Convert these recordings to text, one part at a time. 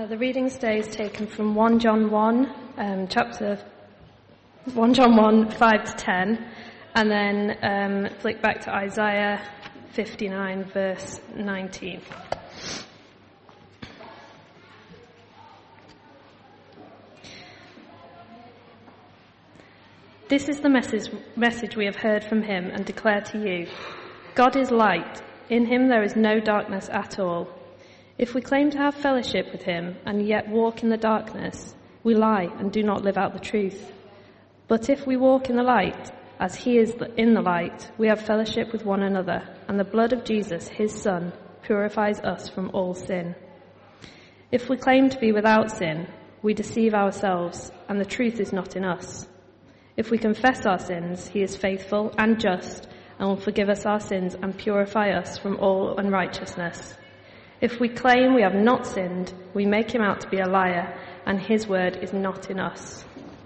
The reading today is taken from 1 John 1, chapter 1 John 1, 5 to 10, and then flick back to Isaiah 59, verse 19. This is the message we have heard from him and declare to you. God is light. In him there is no darkness at all. If we claim to have fellowship with him and yet walk in the darkness, we lie and do not live out the truth. But if we walk in the light, as he is in the light, we have fellowship with one another, and the blood of Jesus, his Son, purifies us from all sin. If we claim to be without sin, we deceive ourselves, and the truth is not in us. If we confess our sins, he is faithful and just, and will forgive us our sins and purify us from all unrighteousness. If we claim we have not sinned, we make him out to be a liar, and his word is not in us.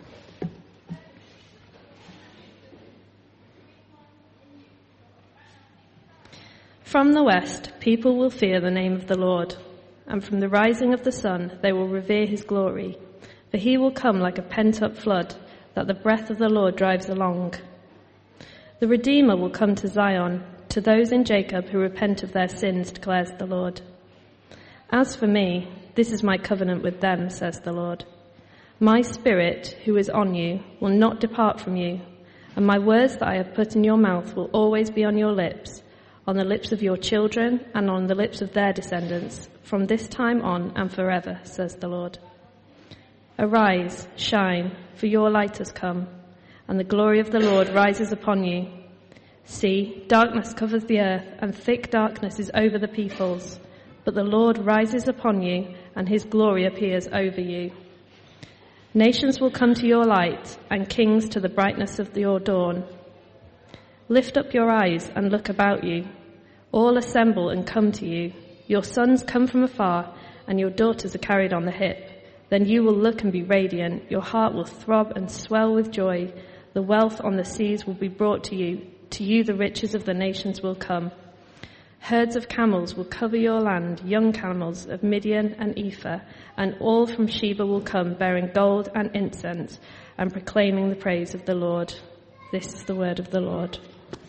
From the west, people will fear the name of the Lord, and from the rising of the sun, they will revere his glory. For he will come like a pent-up flood, that the breath of the Lord drives along. The Redeemer will come to Zion, to those in Jacob who repent of their sins, declares the Lord. As for me, this is my covenant with them, says the Lord. My spirit, who is on you, will not depart from you, and my words that I have put in your mouth will always be on your lips, on the lips of your children and on the lips of their descendants, from this time on and forever, says the Lord. Arise, shine, for your light has come, and the glory of the Lord rises upon you. See, darkness covers the earth, and thick darkness is over the peoples. But the Lord rises upon you, and his glory appears over you. Nations will come to your light, and kings to the brightness of your dawn. Lift up your eyes and look about you. All assemble and come to you. Your sons come from afar, and your daughters are carried on the hip. Then you will look and be radiant. Your heart will throb and swell with joy. The wealth on the seas will be brought to you. To you the riches of the nations will come. Herds of camels will cover your land, young camels of Midian and Ephah, and all from Sheba will come, bearing gold and incense, and proclaiming the praise of the Lord. This is the word of the Lord.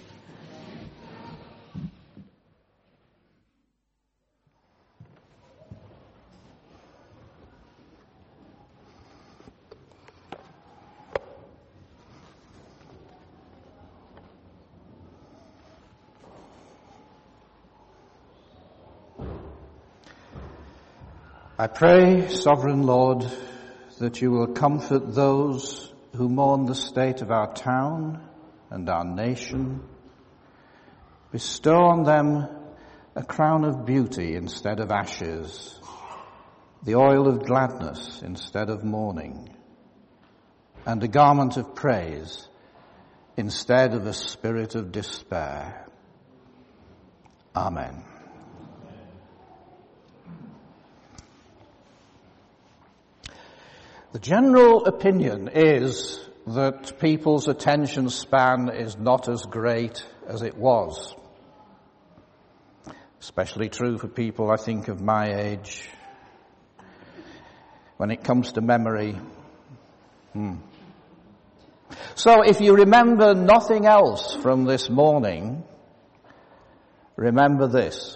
I pray, Sovereign Lord, that you will comfort those who mourn the state of our town and our nation. Bestow on them a crown of beauty instead of ashes, the oil of gladness instead of mourning, and a garment of praise instead of a spirit of despair. Amen. The general opinion is that people's attention span is not as great as it was. Especially true for people, I think, of my age. When it comes to memory. So if you remember nothing else from this morning, remember this.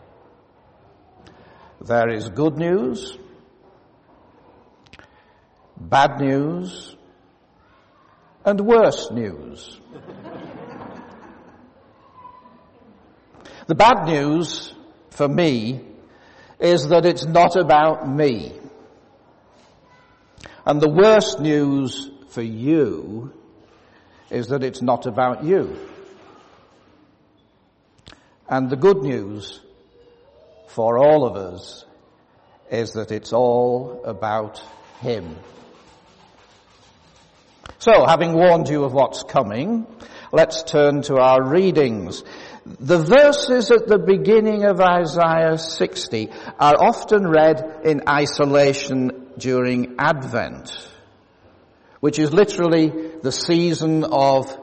There is good news, bad news, and worse news. The bad news for me is that it's not about me. And the worst news for you is that it's not about you. And the good news for all of us is that it's all about him. So, having warned you of what's coming, let's turn to our readings. The verses at the beginning of Isaiah 60 are often read in isolation during Advent, which is literally the season of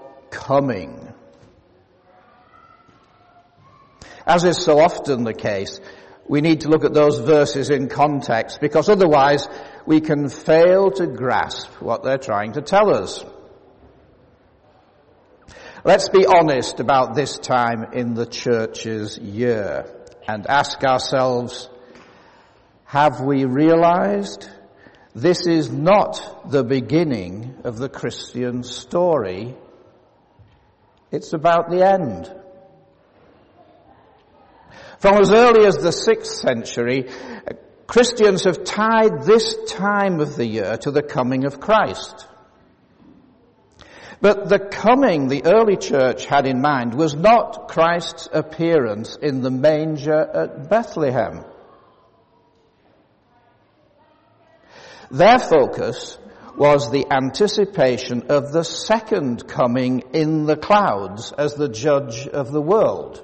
coming. As is so often the case, we need to look at those verses in context, because otherwise we can fail to grasp what they're trying to tell us. Let's be honest about this time in the church's year and ask ourselves, have we realized this is not the beginning of the Christian story? It's about the end. From as early as the 6th century, Christians have tied this time of the year to the coming of Christ. But the coming the early church had in mind was not Christ's appearance in the manger at Bethlehem. Their focus was the anticipation of the second coming in the clouds as the judge of the world.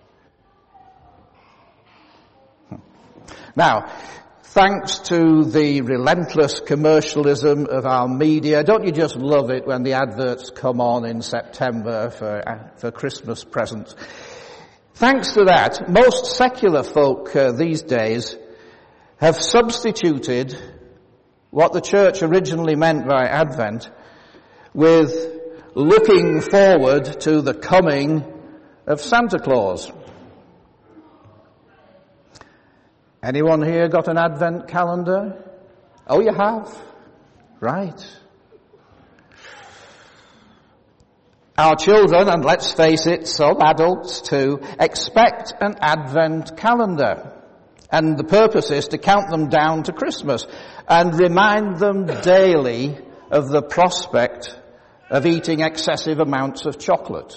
Now, thanks to the relentless commercialism of our media, don't you just love it when the adverts come on in September for Christmas presents? Thanks to that, most secular folk these days have substituted what the church originally meant by Advent with looking forward to the coming of Santa Claus. Anyone here got an Advent calendar? Oh, you have? Right. Our children, and let's face it, some adults too, expect an Advent calendar. And the purpose is to count them down to Christmas and remind them daily of the prospect of eating excessive amounts of chocolate.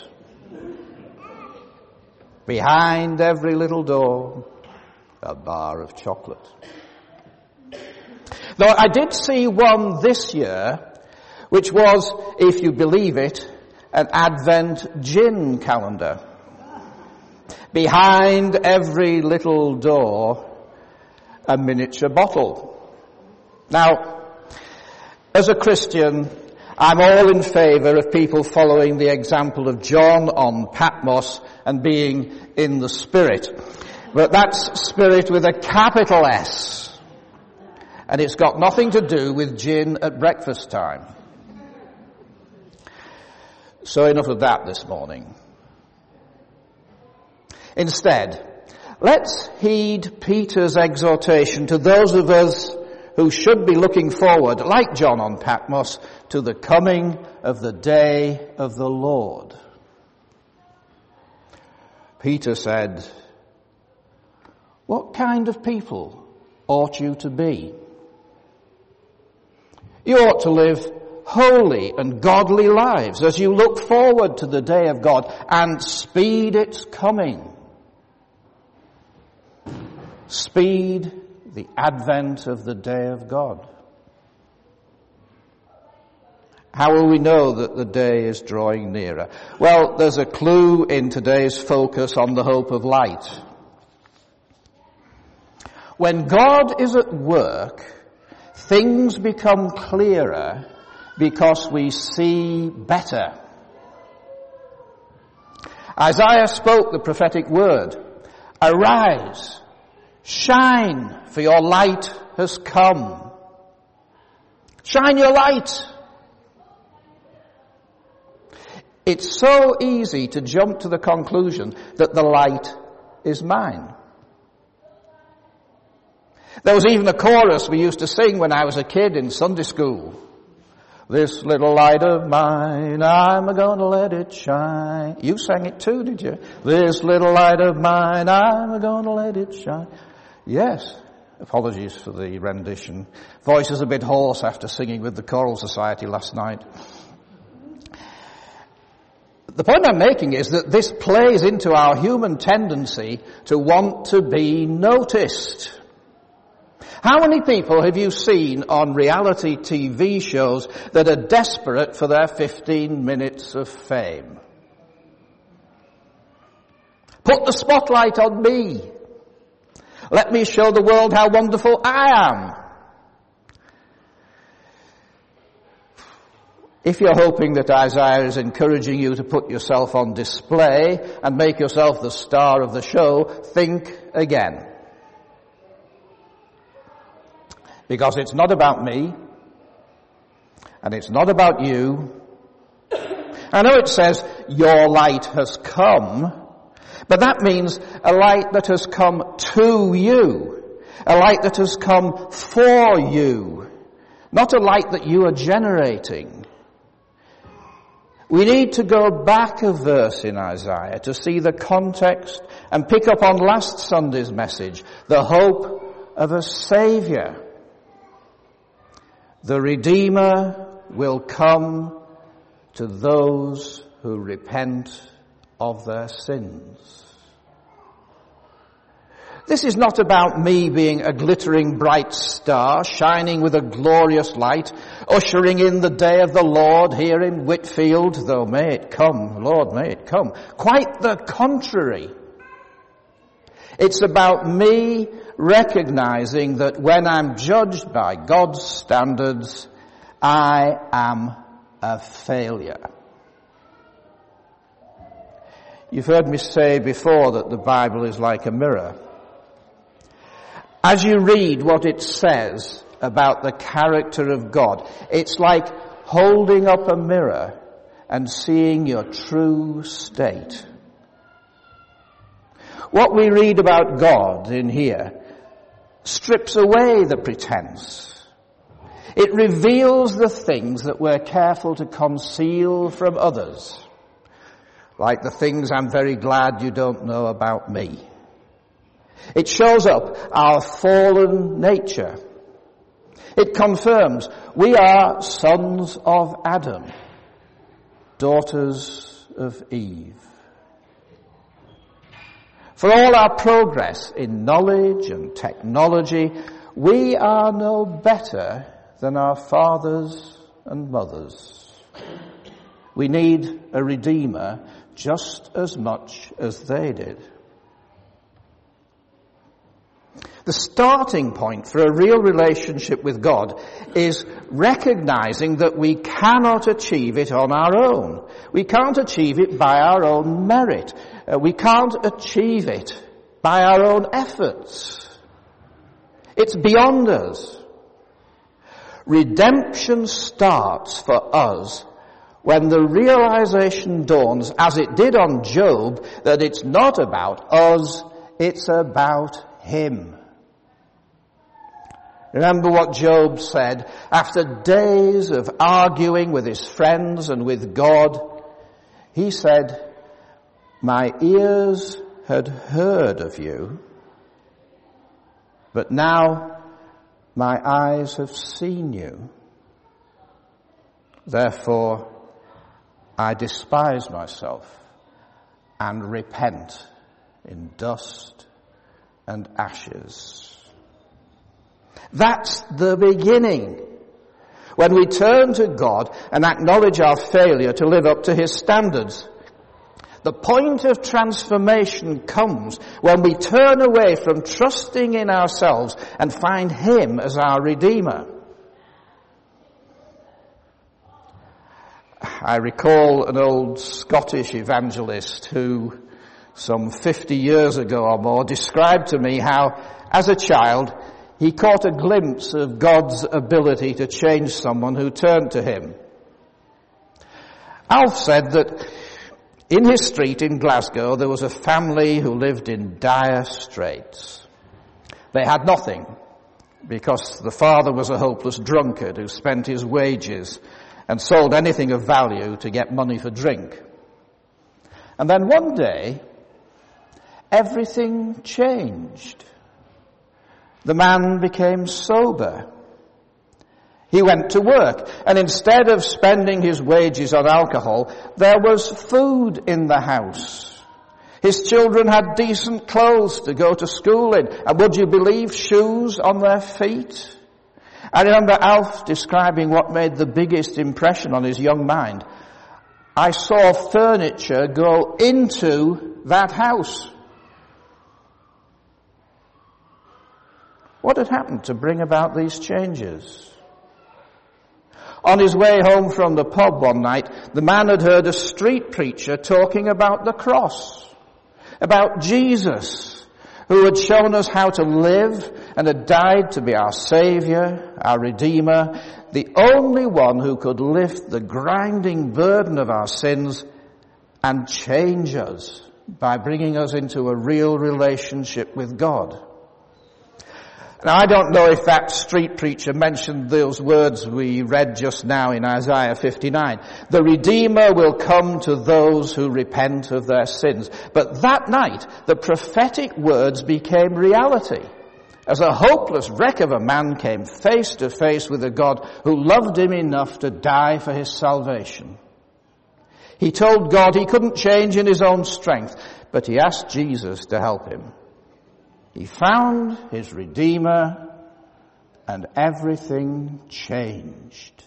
Behind every little door, a bar of chocolate. Though I did see one this year, which was, if you believe it, an Advent gin calendar. Behind every little door, a miniature bottle. Now, as a Christian, I'm all in favour of people following the example of John on Patmos and being in the Spirit. But that's spirit with a capital S. And it's got nothing to do with gin at breakfast time. So enough of that this morning. Instead, let's heed Peter's exhortation to those of us who should be looking forward, like John on Patmos, to the coming of the day of the Lord. Peter said, "What kind of people ought you to be? You ought to live holy and godly lives as you look forward to the day of God and speed its coming." Speed the advent of the day of God. How will we know that the day is drawing nearer? Well, there's a clue in today's focus on the hope of light. When God is at work, things become clearer because we see better. Isaiah spoke the prophetic word, "Arise, shine, for your light has come." Shine your light. It's so easy to jump to the conclusion that the light is mine. There was even a chorus we used to sing when I was a kid in Sunday school. "This little light of mine, I'm gonna let it shine." You sang it too, did you? "This little light of mine, I'm gonna let it shine." Yes. Apologies for the rendition. Voice is a bit hoarse after singing with the Choral Society last night. The point I'm making is that this plays into our human tendency to want to be noticed. How many people have you seen on reality TV shows that are desperate for their 15 minutes of fame? Put the spotlight on me. Let me show the world how wonderful I am. If you're hoping that Isaiah is encouraging you to put yourself on display and make yourself the star of the show, think again. Because it's not about me, and it's not about you. I know it says, your light has come, but that means a light that has come to you, a light that has come for you, not a light that you are generating. We need to go back a verse in Isaiah to see the context and pick up on last Sunday's message, the hope of a Saviour. The Redeemer will come to those who repent of their sins. This is not about me being a glittering bright star, shining with a glorious light, ushering in the day of the Lord here in Whitfield, though may it come, Lord, may it come. Quite the contrary. It's about me recognizing that when I'm judged by God's standards, I am a failure. You've heard me say before that the Bible is like a mirror. As you read what it says about the character of God, it's like holding up a mirror and seeing your true state. What we read about God in here strips away the pretense. It reveals the things that we're careful to conceal from others, like the things I'm very glad you don't know about me. It shows up our fallen nature. It confirms we are sons of Adam, daughters of Eve. For all our progress in knowledge and technology, we are no better than our fathers and mothers. We need a Redeemer just as much as they did. The starting point for a real relationship with God is recognizing that we cannot achieve it on our own. We can't achieve it by our own merit. We can't achieve it by our own efforts. It's beyond us. Redemption starts for us when the realization dawns, as it did on Job, that it's not about us, it's about Him. Remember what Job said after days of arguing with his friends and with God. He said, my ears had heard of you, but now my eyes have seen you. Therefore, I despise myself and repent in dust and ashes. That's the beginning. When we turn to God and acknowledge our failure to live up to His standards. The point of transformation comes when we turn away from trusting in ourselves and find Him as our Redeemer. I recall an old Scottish evangelist who, some 50 years ago or more, described to me how, as a child, he caught a glimpse of God's ability to change someone who turned to Him. Alf said that in his street in Glasgow there was a family who lived in dire straits. They had nothing because the father was a hopeless drunkard who spent his wages and sold anything of value to get money for drink. And then one day, everything changed. The man became sober. He went to work, and instead of spending his wages on alcohol, there was food in the house. His children had decent clothes to go to school in, and would you believe, shoes on their feet? I remember Alf describing what made the biggest impression on his young mind. I saw furniture go into that house. What had happened to bring about these changes? On his way home from the pub one night, the man had heard a street preacher talking about the cross, about Jesus, who had shown us how to live and had died to be our Saviour, our Redeemer, the only one who could lift the grinding burden of our sins and change us by bringing us into a real relationship with God. Now, I don't know if that street preacher mentioned those words we read just now in Isaiah 59. The Redeemer will come to those who repent of their sins. But that night, the prophetic words became reality, as a hopeless wreck of a man came face to face with a God who loved him enough to die for his salvation. He told God he couldn't change in his own strength, but he asked Jesus to help him. He found his Redeemer, and everything changed.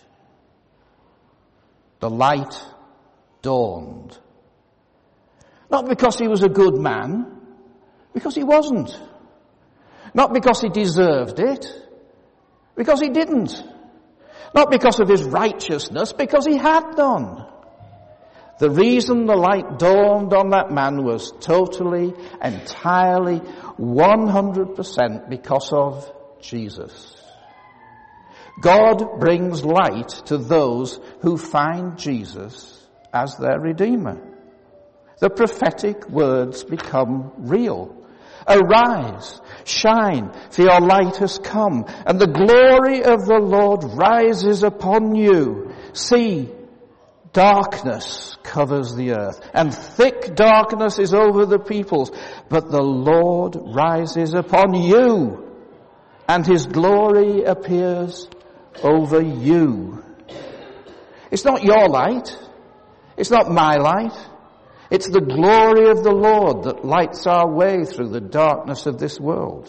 The light dawned. Not because he was a good man, because he wasn't. Not because he deserved it, because he didn't. Not because of his righteousness, because he had none. The reason the light dawned on that man was totally, entirely, 100% because of Jesus. God brings light to those who find Jesus as their Redeemer. The prophetic words become real. Arise, shine, for your light has come, and the glory of the Lord rises upon you. See, darkness covers the earth, and thick darkness is over the peoples, but the Lord rises upon you, and his glory appears over you. It's not your light. It's not my light. It's the glory of the Lord that lights our way through the darkness of this world.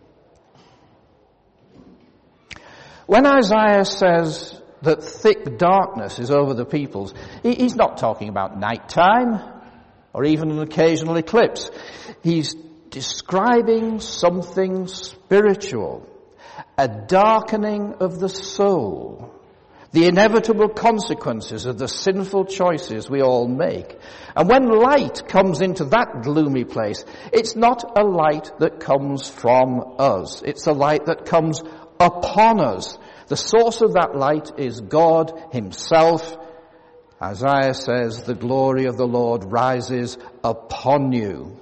When Isaiah says that thick darkness is over the peoples, he's not talking about nighttime or even an occasional eclipse. He's describing something spiritual, a darkening of the soul, the inevitable consequences of the sinful choices we all make. And when light comes into that gloomy place, it's not a light that comes from us. It's a light that comes upon us. The source of that light is God himself. Isaiah says, the glory of the Lord rises upon you.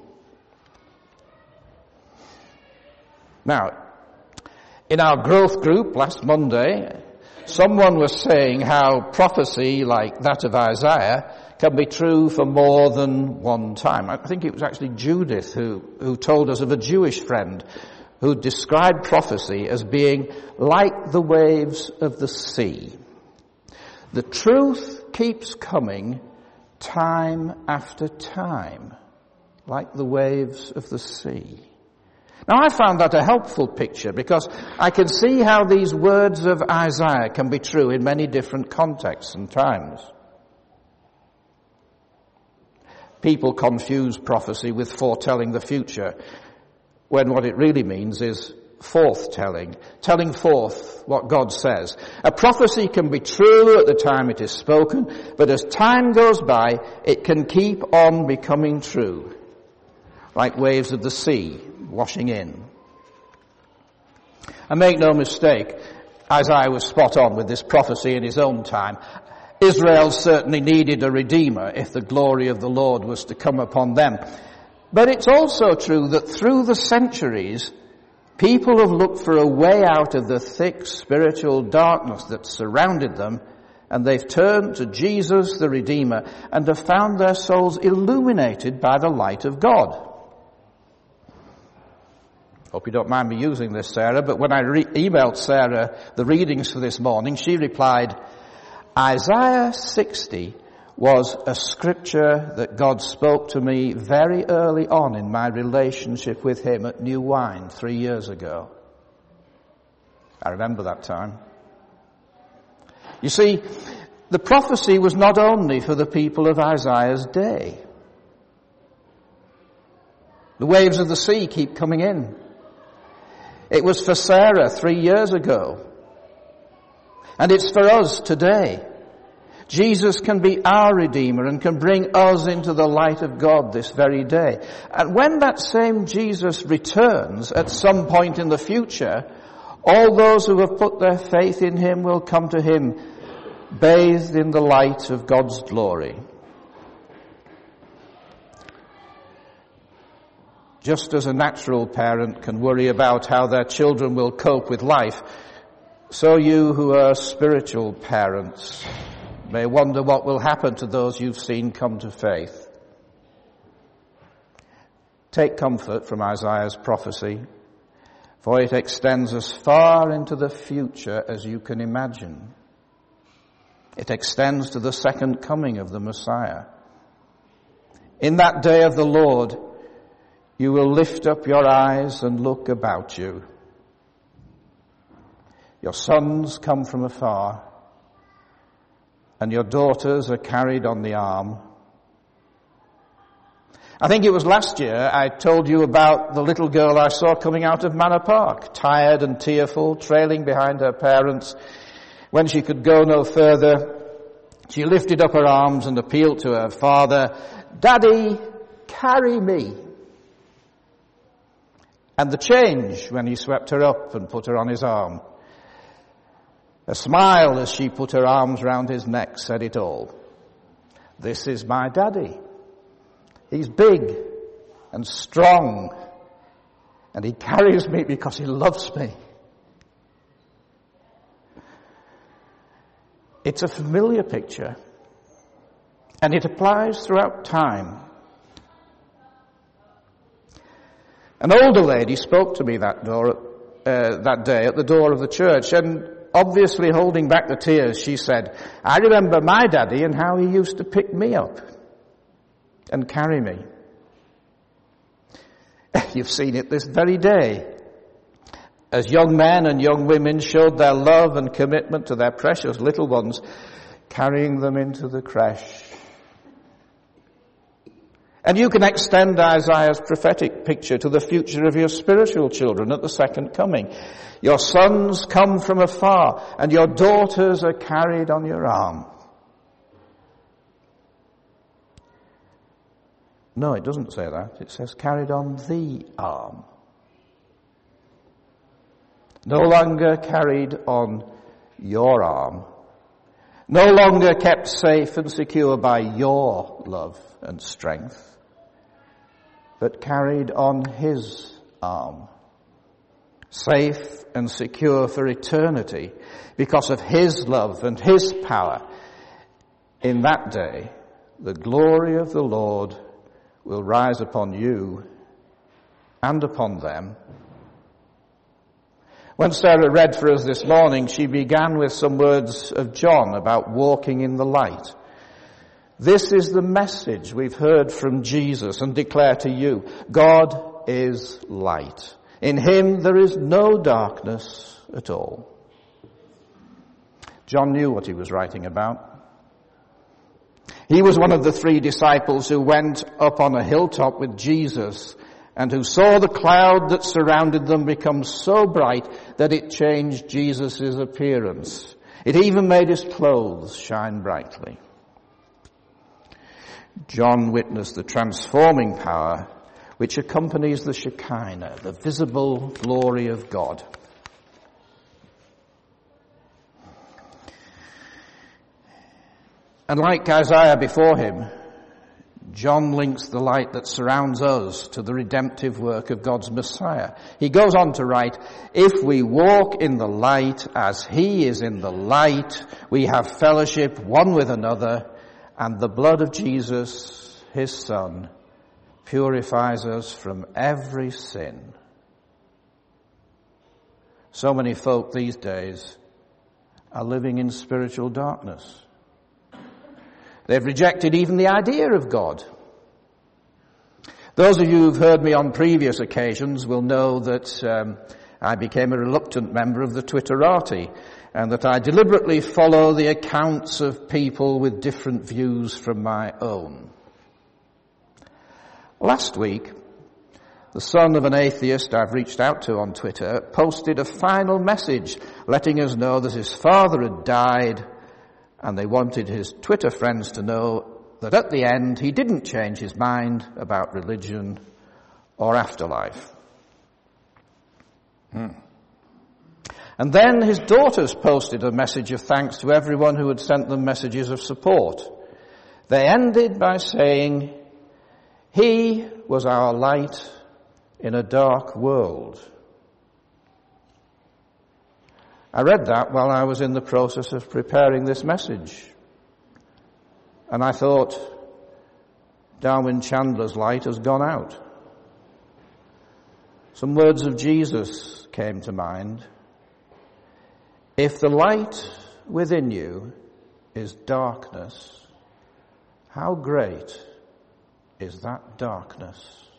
Now, in our growth group last Monday, someone was saying how prophecy like that of Isaiah can be true for more than one time. I think it was actually Judith who told us of a Jewish friend who described prophecy as being like the waves of the sea. The truth keeps coming time after time, like the waves of the sea. Now, I found that a helpful picture because I can see how these words of Isaiah can be true in many different contexts and times. People confuse prophecy with foretelling the future, when what it really means is forth-telling, telling forth what God says. A prophecy can be true at the time it is spoken, but as time goes by, it can keep on becoming true, like waves of the sea washing in. And make no mistake, Isaiah was spot on with this prophecy in his own time. Israel certainly needed a redeemer if the glory of the Lord was to come upon them. But it's also true that through the centuries, people have looked for a way out of the thick spiritual darkness that surrounded them, and they've turned to Jesus, the Redeemer, and have found their souls illuminated by the light of God. Hope you don't mind me using this, Sarah, but when I emailed Sarah the readings for this morning, she replied, Isaiah 60 was a scripture that God spoke to me very early on in my relationship with him at New Wine 3 years ago. I remember that time. You see, the prophecy was not only for the people of Isaiah's day. The waves of the sea keep coming in. It was for Sarah 3 years ago. And it's for us today. Jesus can be our Redeemer and can bring us into the light of God this very day. And when that same Jesus returns at some point in the future, all those who have put their faith in him will come to him bathed in the light of God's glory. Just as a natural parent can worry about how their children will cope with life, so you who are spiritual parents may wonder what will happen to those you've seen come to faith. Take comfort from Isaiah's prophecy, for it extends as far into the future as you can imagine. It extends to the second coming of the Messiah. In that day of the Lord, you will lift up your eyes and look about you. Your sons come from afar, and your daughters are carried on the arm. I think it was last year I told you about the little girl I saw coming out of Manor Park, tired and tearful, trailing behind her parents. When she could go no further, she lifted up her arms and appealed to her father, "Daddy, carry me." And the change when he swept her up and put her on his arm. A smile as she put her arms round his neck said it all. This is my daddy. He's big and strong, and he carries me because he loves me. It's a familiar picture, and it applies throughout time. An older lady spoke to me that day at the door of the church, and obviously holding back the tears, she said, "I remember my daddy and how he used to pick me up and carry me." You've seen it this very day, as young men and young women showed their love and commitment to their precious little ones, carrying them into the creche. And you can extend Isaiah's prophetic picture to the future of your spiritual children at the second coming. Your sons come from afar, and your daughters are carried on your arm. No, it doesn't say that. It says carried on the arm. No longer carried on your arm. No longer kept safe and secure by your love and strength, but carried on his arm, safe and secure for eternity because of his love and his power. In that day, the glory of the Lord will rise upon you and upon them. When Sarah read for us this morning, she began with some words of John about walking in the light. This is the message we've heard from Jesus and declare to you. God is light. In him there is no darkness at all. John knew what he was writing about. He was one of the 3 disciples who went up on a hilltop with Jesus and who saw the cloud that surrounded them become so bright that it changed Jesus' appearance. It even made his clothes shine brightly. John witnessed the transforming power which accompanies the Shekinah, the visible glory of God. And like Isaiah before him, John links the light that surrounds us to the redemptive work of God's Messiah. He goes on to write, "If we walk in the light as he is in the light, we have fellowship one with another, and the blood of Jesus, his Son, purifies us from every sin." So many folk these days are living in spiritual darkness. They've rejected even the idea of God. Those of you who've heard me on previous occasions will know that I became a reluctant member of the Twitterati, and that I deliberately follow the accounts of people with different views from my own. Last week, the son of an atheist I've reached out to on Twitter posted a final message letting us know that his father had died and they wanted his Twitter friends to know that at the end he didn't change his mind about religion or afterlife. And then his daughters posted a message of thanks to everyone who had sent them messages of support. They ended by saying, "He was our light in a dark world." I read that while I was in the process of preparing this message. And I thought, Darwin Chandler's light has gone out. Some words of Jesus came to mind. If the light within you is darkness, how great is that darkness?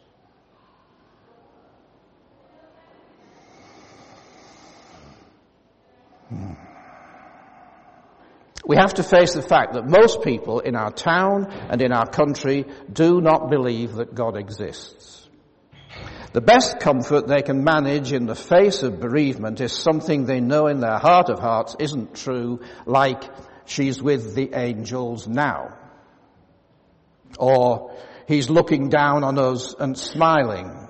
We have to face the fact that most people in our town and in our country do not believe that God exists. The best comfort they can manage in the face of bereavement is something they know in their heart of hearts isn't true, like she's with the angels now. Or he's looking down on us and smiling.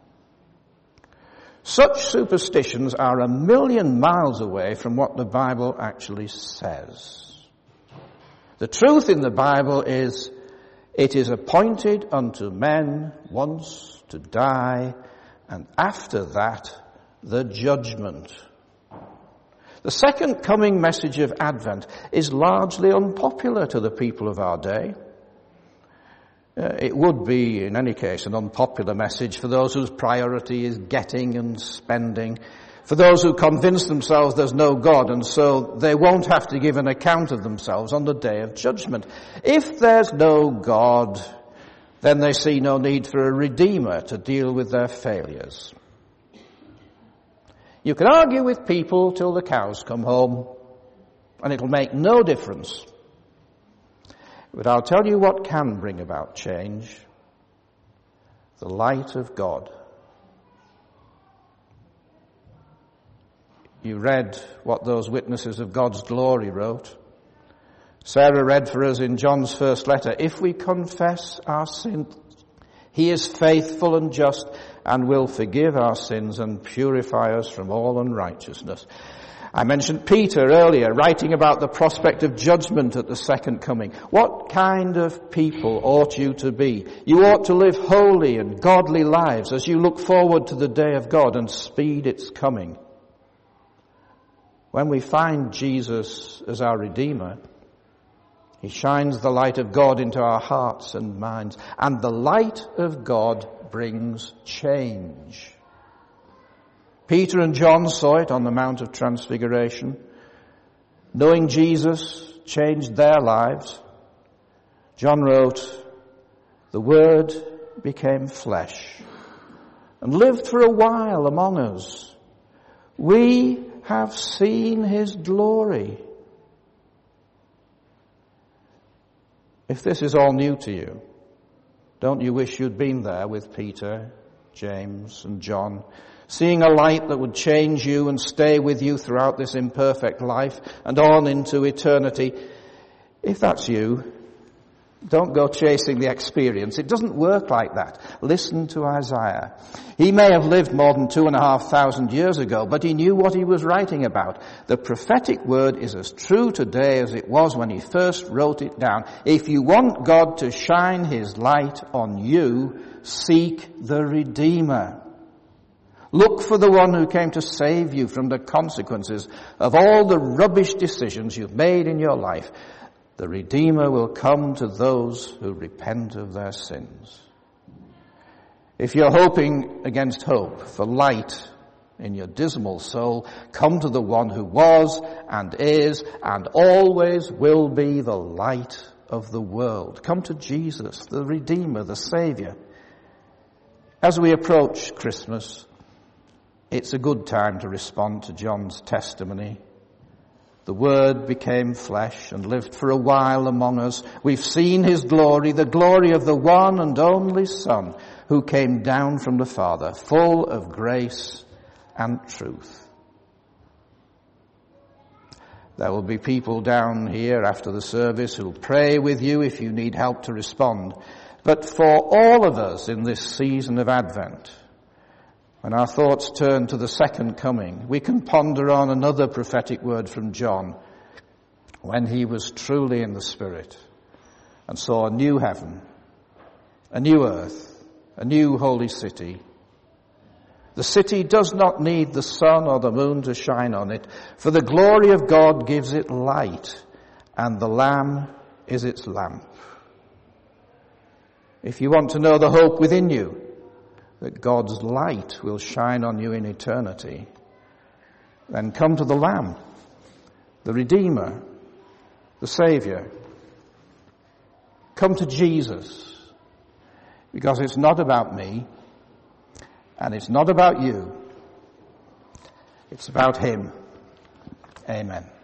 Such superstitions are 1,000,000 miles away from what the Bible actually says. The truth in the Bible is, it is appointed unto men once to die, and after that, the judgment. The second coming message of Advent is largely unpopular to the people of our day. It would be, in any case, an unpopular message for those whose priority is getting and spending, for those who convince themselves there's no God and so they won't have to give an account of themselves on the day of judgment. If there's no God, then they see no need for a redeemer to deal with their failures. You can argue with people till the cows come home, and it'll make no difference. But I'll tell you what can bring about change: the light of God. You read what those witnesses of God's glory wrote. Sarah read for us in John's first letter, "If we confess our sins, he is faithful and just and will forgive our sins and purify us from all unrighteousness." I mentioned Peter earlier, writing about the prospect of judgment at the second coming. What kind of people ought you to be? You ought to live holy and godly lives as you look forward to the day of God and speed its coming. When we find Jesus as our Redeemer, he shines the light of God into our hearts and minds, and the light of God brings change. Peter and John saw it on the Mount of Transfiguration. Knowing Jesus changed their lives. John wrote, "The Word became flesh and lived for a while among us. We have seen his glory." If this is all new to you, don't you wish you'd been there with Peter, James, and John, seeing a light that would change you and stay with you throughout this imperfect life and on into eternity? If that's you, don't go chasing the experience. It doesn't work like that. Listen to Isaiah. He may have lived more than 2,500 years ago, but he knew what he was writing about. The prophetic word is as true today as it was when he first wrote it down. If you want God to shine his light on you, seek the Redeemer. Look for the one who came to save you from the consequences of all the rubbish decisions you've made in your life. The Redeemer will come to those who repent of their sins. If you're hoping against hope for light in your dismal soul, come to the one who was and is and always will be the light of the world. Come to Jesus, the Redeemer, the Savior. As we approach Christmas, it's a good time to respond to John's testimony. The Word became flesh and lived for a while among us. We've seen his glory, the glory of the one and only Son who came down from the Father, full of grace and truth. There will be people down here after the service who'll pray with you if you need help to respond. But for all of us in this season of Advent, when our thoughts turn to the second coming, we can ponder on another prophetic word from John, when he was truly in the Spirit and saw a new heaven, a new earth, a new holy city. The city does not need the sun or the moon to shine on it, for the glory of God gives it light, and the Lamb is its lamp. If you want to know the hope within you, that God's light will shine on you in eternity, then come to the Lamb, the Redeemer, the Saviour. Come to Jesus, because it's not about me, and it's not about you. It's about him. Amen.